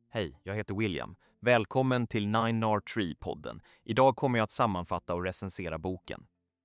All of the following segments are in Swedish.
Hej, jag heter William. Välkommen till 9R3-podden. Idag kommer jag att sammanfatta och recensera boken.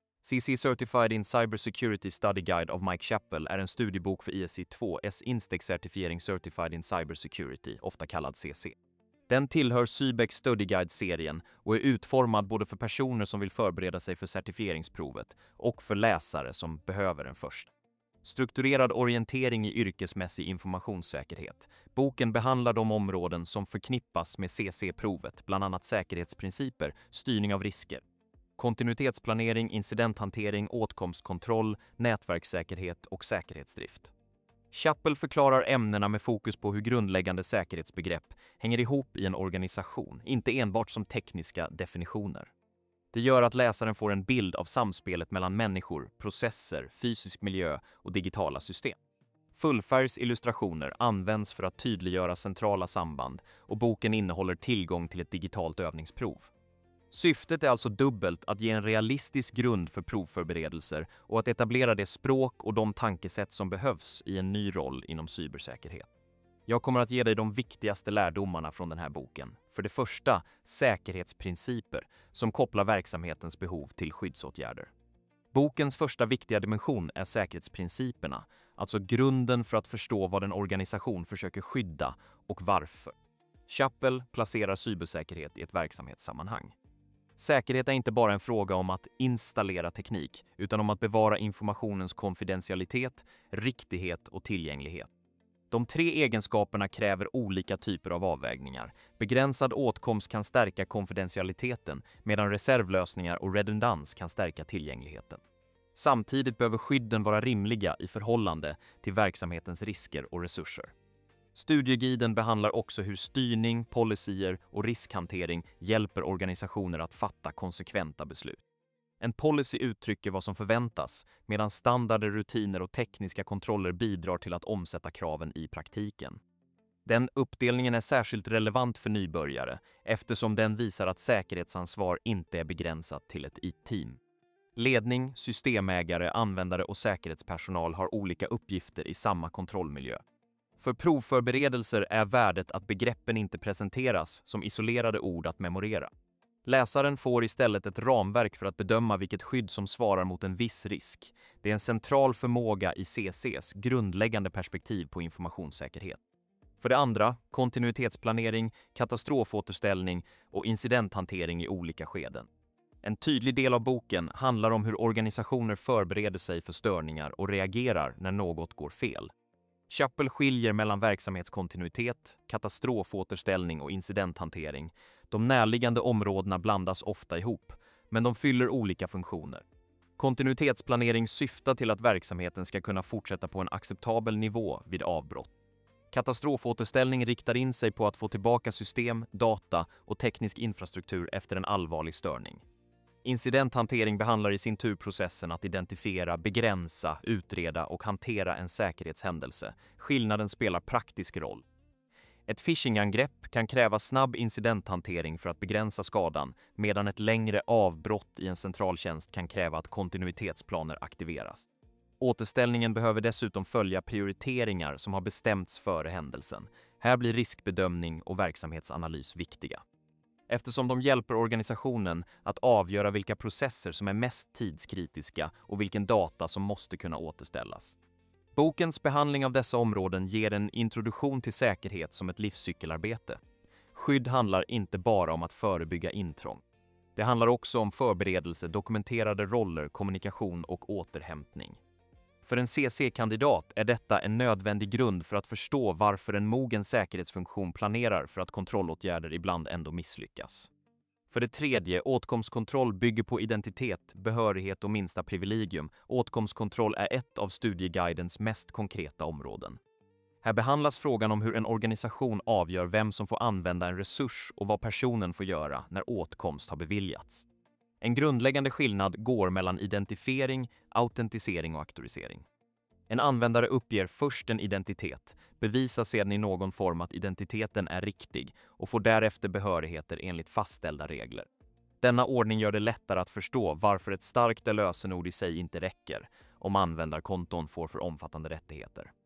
CC Certified in Cybersecurity Study Guide av Mike Chappell är en studiebok för ISC2S Instex-certifiering Certified in Cybersecurity, ofta kallad CC. Den tillhör Sybex Study Guide-serien och är utformad både för personer som vill förbereda sig för certifieringsprovet och för läsare som behöver den först. Strukturerad orientering i yrkesmässig informationssäkerhet. Boken behandlar de områden som förknippas med CC-provet, bland annat säkerhetsprinciper, styrning av risker, kontinuitetsplanering, incidenthantering, åtkomstkontroll, nätverkssäkerhet och säkerhetsdrift. Chappell förklarar ämnena med fokus på hur grundläggande säkerhetsbegrepp hänger ihop i en organisation, inte enbart som tekniska definitioner. Det gör att läsaren får en bild av samspelet mellan människor, processer, fysisk miljö och digitala system. Fullfärgsillustrationer används för att tydliggöra centrala samband och boken innehåller tillgång till ett digitalt övningsprov. Syftet är alltså dubbelt: att ge en realistisk grund för provförberedelser och att etablera det språk och de tankesätt som behövs i en ny roll inom cybersäkerhet. Jag kommer att ge dig de viktigaste lärdomarna från den här boken. För det första, säkerhetsprinciper som kopplar verksamhetens behov till skyddsåtgärder. Bokens första viktiga dimension är säkerhetsprinciperna, alltså grunden för att förstå vad en organisation försöker skydda och varför. Chappell placerar cybersäkerhet i ett verksamhetssammanhang. Säkerhet är inte bara en fråga om att installera teknik, utan om att bevara informationens konfidentialitet, riktighet och tillgänglighet. De tre egenskaperna kräver olika typer av avvägningar. Begränsad åtkomst kan stärka konfidentialiteten, medan reservlösningar och redundans kan stärka tillgängligheten. Samtidigt behöver skydden vara rimliga i förhållande till verksamhetens risker och resurser. Studieguiden behandlar också hur styrning, policyer och riskhantering hjälper organisationer att fatta konsekventa beslut. En policy uttrycker vad som förväntas, medan standarder, rutiner och tekniska kontroller bidrar till att omsätta kraven i praktiken. Den uppdelningen är särskilt relevant för nybörjare eftersom den visar att säkerhetsansvar inte är begränsat till ett IT-team. Ledning, systemägare, användare och säkerhetspersonal har olika uppgifter i samma kontrollmiljö. För provförberedelser är värdet att begreppen inte presenteras som isolerade ord att memorera. Läsaren får istället ett ramverk för att bedöma vilket skydd som svarar mot en viss risk. Det är en central förmåga i CC:s grundläggande perspektiv på informationssäkerhet. För det andra, kontinuitetsplanering, katastrofåterställning och incidenthantering i olika skeden. En tydlig del av boken handlar om hur organisationer förbereder sig för störningar och reagerar när något går fel. Chappell skiljer mellan verksamhetskontinuitet, katastrofåterställning och incidenthantering. De närliggande områdena blandas ofta ihop, men de fyller olika funktioner. Kontinuitetsplanering syftar till att verksamheten ska kunna fortsätta på en acceptabel nivå vid avbrott. Katastrofåterställning riktar in sig på att få tillbaka system, data och teknisk infrastruktur efter en allvarlig störning. Incidenthantering behandlar i sin tur processen att identifiera, begränsa, utreda och hantera en säkerhetshändelse. Skillnaden spelar praktisk roll. Ett phishingangrepp kan kräva snabb incidenthantering för att begränsa skadan, medan ett längre avbrott i en centraltjänst kan kräva att kontinuitetsplaner aktiveras. Återställningen behöver dessutom följa prioriteringar som har bestämts före händelsen. Här blir riskbedömning och verksamhetsanalys viktiga, eftersom de hjälper organisationen att avgöra vilka processer som är mest tidskritiska och vilken data som måste kunna återställas. Bokens behandling av dessa områden ger en introduktion till säkerhet som ett livscykelarbete. Skydd handlar inte bara om att förebygga intrång. Det handlar också om förberedelse, dokumenterade roller, kommunikation och återhämtning. För en CC-kandidat är detta en nödvändig grund för att förstå varför en mogen säkerhetsfunktion planerar för att kontrollåtgärder ibland ändå misslyckas. För det tredje, åtkomstkontroll bygger på identitet, behörighet och minsta privilegium. Åtkomstkontroll är ett av studieguidens mest konkreta områden. Här behandlas frågan om hur en organisation avgör vem som får använda en resurs och vad personen får göra när åtkomst har beviljats. En grundläggande skillnad går mellan identifiering, autentisering och auktorisering. En användare uppger först en identitet, bevisar sedan i någon form att identiteten är riktig och får därefter behörigheter enligt fastställda regler. Denna ordning gör det lättare att förstå varför ett starkt lösenord i sig inte räcker om användarkonton får för omfattande rättigheter.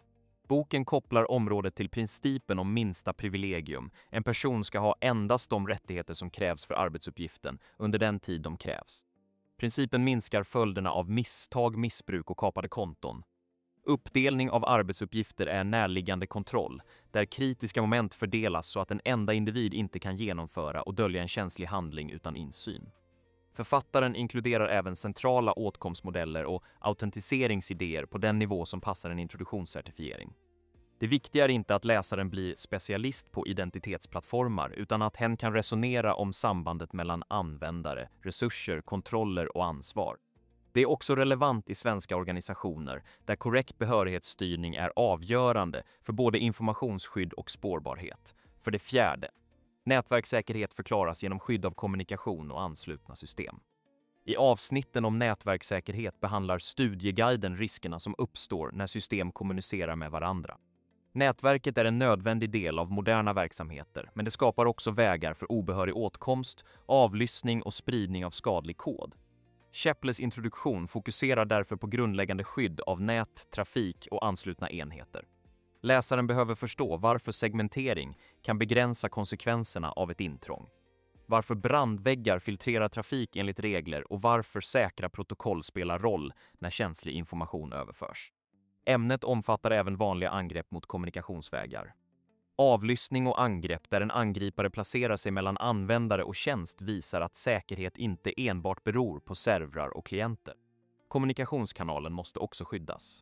Boken kopplar området till principen om minsta privilegium. En person ska ha endast de rättigheter som krävs för arbetsuppgiften under den tid de krävs. Principen minskar följderna av misstag, missbruk och kapade konton. Uppdelning av arbetsuppgifter är en närliggande kontroll, där kritiska moment fördelas så att en enda individ inte kan genomföra och dölja en känslig handling utan insyn. Författaren inkluderar även centrala åtkomstmodeller och autentiseringsidéer på den nivå som passar en introduktionscertifiering. Det viktiga är inte att läsaren blir specialist på identitetsplattformar utan att hen kan resonera om sambandet mellan användare, resurser, kontroller och ansvar. Det är också relevant i svenska organisationer där korrekt behörighetsstyrning är avgörande för både informationsskydd och spårbarhet. För det fjärde, nätverkssäkerhet förklaras genom skydd av kommunikation och anslutna system. I avsnitten om nätverkssäkerhet behandlar studieguiden riskerna som uppstår när system kommunicerar med varandra. Nätverket är en nödvändig del av moderna verksamheter, men det skapar också vägar för obehörig åtkomst, avlyssning och spridning av skadlig kod. Sheples introduktion fokuserar därför på grundläggande skydd av nät, trafik och anslutna enheter. Läsaren behöver förstå varför segmentering kan begränsa konsekvenserna av ett intrång. Varför brandväggar filtrerar trafik enligt regler och varför säkra protokoll spelar roll när känslig information överförs. Ämnet omfattar även vanliga angrepp mot kommunikationsvägar. Avlyssning och angrepp där en angripare placerar sig mellan användare och tjänst visar att säkerhet inte enbart beror på servrar och klienter. Kommunikationskanalen måste också skyddas.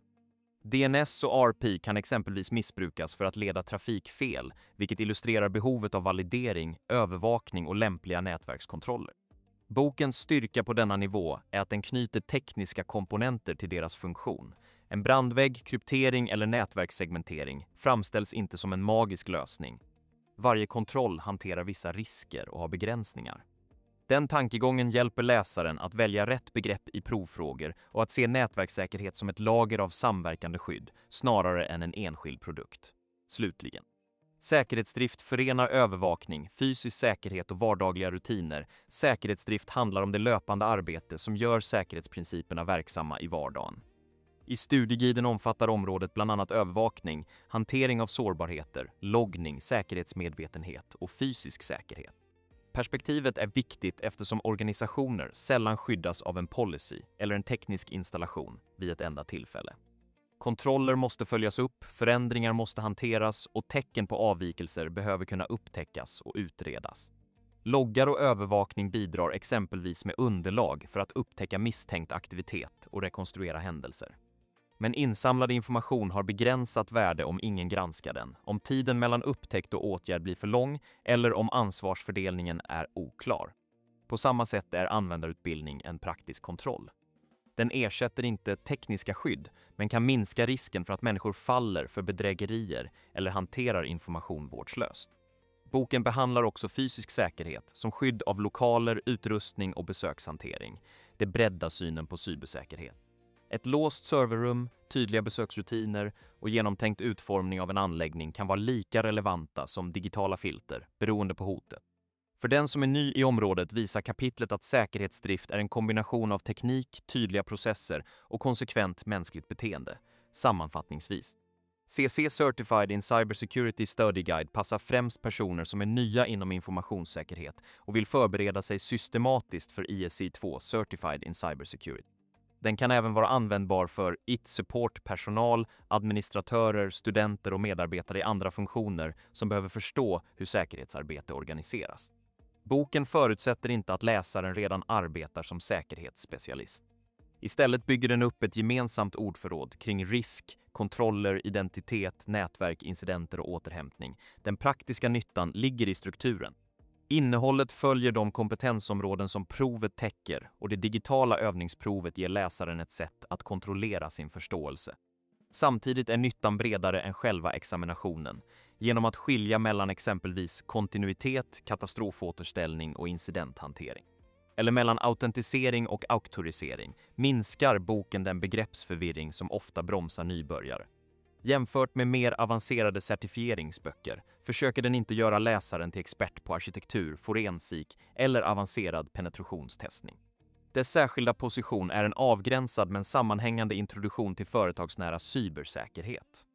DNS och RP kan exempelvis missbrukas för att leda trafik fel, vilket illustrerar behovet av validering, övervakning och lämpliga nätverkskontroller. Bokens styrka på denna nivå är att den knyter tekniska komponenter till deras funktion. En brandvägg, kryptering eller nätverkssegmentering framställs inte som en magisk lösning. Varje kontroll hanterar vissa risker och har begränsningar. Den tankegången hjälper läsaren att välja rätt begrepp i provfrågor och att se nätverkssäkerhet som ett lager av samverkande skydd snarare än en enskild produkt. Slutligen. Säkerhetsdrift förenar övervakning, fysisk säkerhet och vardagliga rutiner. Säkerhetsdrift handlar om det löpande arbete som gör säkerhetsprinciperna verksamma i vardagen. I studieguiden omfattar området bland annat övervakning, hantering av sårbarheter, loggning, säkerhetsmedvetenhet och fysisk säkerhet. Perspektivet är viktigt eftersom organisationer sällan skyddas av en policy eller en teknisk installation vid ett enda tillfälle. Kontroller måste följas upp, förändringar måste hanteras och tecken på avvikelser behöver kunna upptäckas och utredas. Loggar och övervakning bidrar exempelvis med underlag för att upptäcka misstänkt aktivitet och rekonstruera händelser. Men insamlad information har begränsat värde om ingen granskar den, om tiden mellan upptäckt och åtgärd blir för lång eller om ansvarsfördelningen är oklar. På samma sätt är användarutbildning en praktisk kontroll. Den ersätter inte tekniska skydd, men kan minska risken för att människor faller för bedrägerier eller hanterar information vårdslöst. Boken behandlar också fysisk säkerhet som skydd av lokaler, utrustning och besökshantering. Det breddar synen på cybersäkerhet. Ett låst serverrum, tydliga besöksrutiner och genomtänkt utformning av en anläggning kan vara lika relevanta som digitala filter, beroende på hotet. För den som är ny i området visar kapitlet att säkerhetsdrift är en kombination av teknik, tydliga processer och konsekvent mänskligt beteende. Sammanfattningsvis. CC Certified in Cybersecurity Study Guide passar främst personer som är nya inom informationssäkerhet och vill förbereda sig systematiskt för ISC2 Certified in Cybersecurity. Den kan även vara användbar för IT-support-personal, administratörer, studenter och medarbetare i andra funktioner som behöver förstå hur säkerhetsarbete organiseras. Boken förutsätter inte att läsaren redan arbetar som säkerhetsspecialist. Istället bygger den upp ett gemensamt ordförråd kring risk, kontroller, identitet, nätverk, incidenter och återhämtning. Den praktiska nyttan ligger i strukturen. Innehållet följer de kompetensområden som provet täcker och det digitala övningsprovet ger läsaren ett sätt att kontrollera sin förståelse. Samtidigt är nyttan bredare än själva examinationen genom att skilja mellan exempelvis kontinuitet, katastrofåterställning och incidenthantering. Eller mellan autentisering och auktorisering minskar boken den begreppsförvirring som ofta bromsar nybörjare. Jämfört med mer avancerade certifieringsböcker försöker den inte göra läsaren till expert på arkitektur, forensik eller avancerad penetrationstestning. Dess särskilda position är en avgränsad men sammanhängande introduktion till företagsnära cybersäkerhet.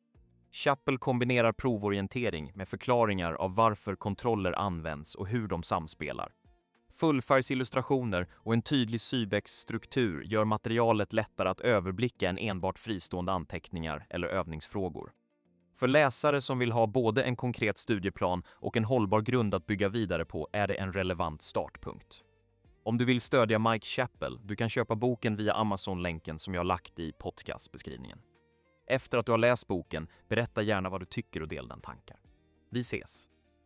Chappell kombinerar provorientering med förklaringar av varför kontroller används och hur de samspelar. Fullfärgsillustrationer och en tydlig Sybex-struktur gör materialet lättare att överblicka än enbart fristående anteckningar eller övningsfrågor. För läsare som vill ha både en konkret studieplan och en hållbar grund att bygga vidare på är det en relevant startpunkt. Om du vill stödja Mike Chappell, du kan köpa boken via Amazon-länken som jag lagt i podcastbeskrivningen. Efter att du har läst boken, berätta gärna vad du tycker och del dina tankar. Vi ses!